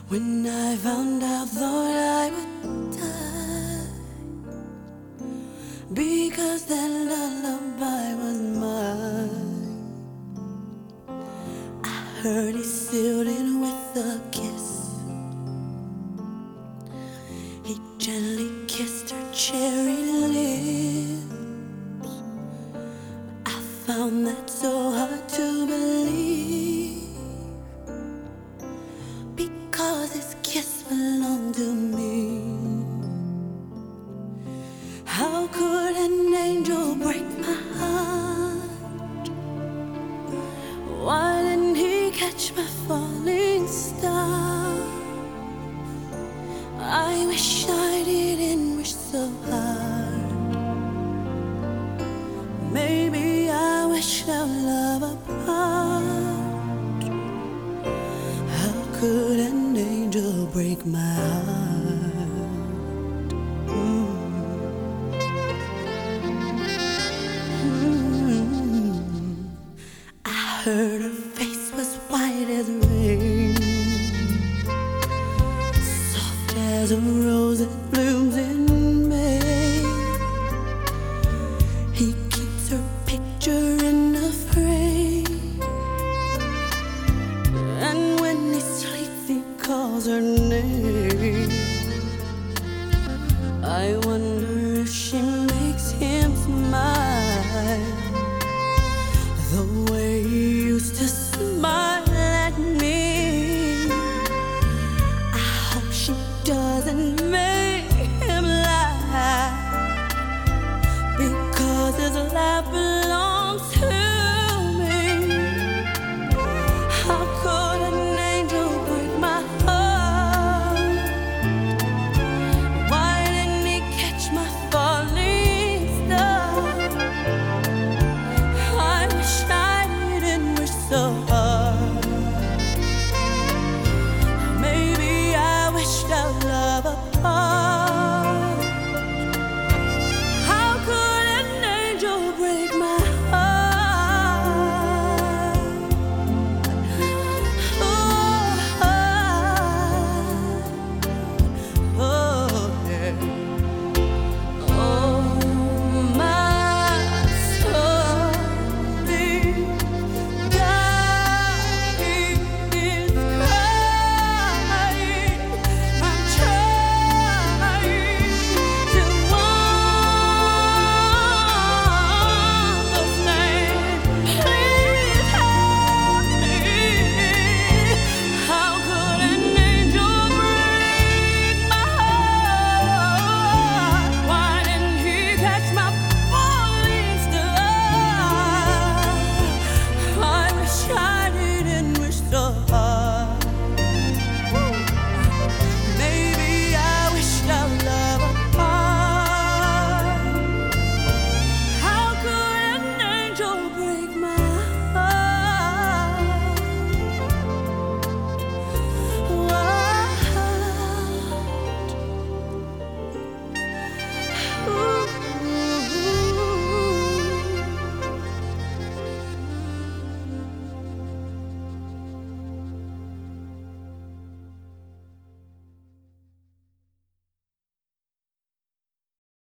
When I found out, thought I would die, because that lullaby was mine. I heard he sealed it with a kiss. He gently kissed her cherry lips. I found that so hard to believe, because his kiss belonged to me. How could an angel break my heart? Why didn't he catch my falling star? I wish I didn't wish so hard. Maybe I wish our love apart. How could an angel break my heart? I heard her face was white as rain, soft as a rose that blooms in May. He keeps her picture in a frame, and when he sleeps he calls her name. I